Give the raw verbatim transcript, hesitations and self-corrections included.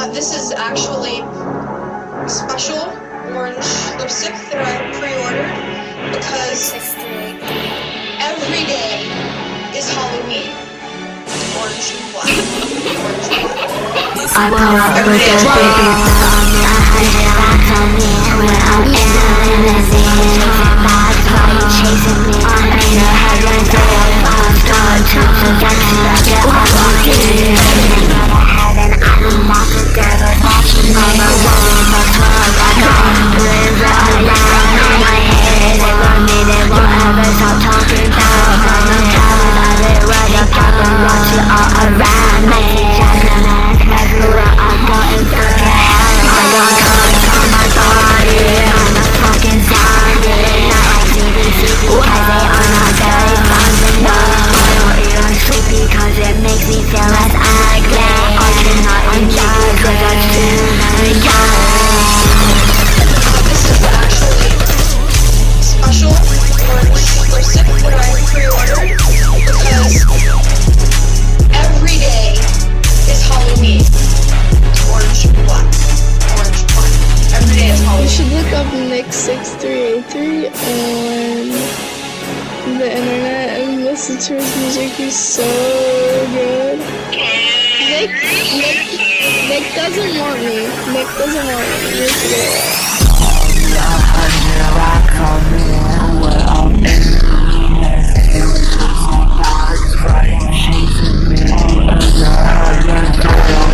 this is actually special orange lipstick that I pre-ordered because every day is Halloween. Orange and black. Orange and black. I pull up with the baby on me. I hide it back on me. When I'm in the limousine, that's why you chasing me. I'm in the headlights, so I'm going to forget to get what I'm doing. Heaven, I'm not the devil. I'm a woman, my club. I don't live around my head. They want me, they won't ever stop talking about. I'm a coward, I live where the problem wants you all around me. Everywhere I go in fucking hell. I got colors on my body. I'm a fucking zombie. Not like T V C because they are not very fun to know. I don't even sleep because it makes me feel less ugly. I cannot enjoy cause I'm too young. This is actually special orange lipstick that I pre-ordered because every day is Halloween. Orange and black. Orange and black. Every day is Halloween. You should look up Nick six three eight three on the internet and listen to his music. He's so good. Nick, Nick, Nick doesn't want me. Nick doesn't want me. You're good. Chasing me, all over,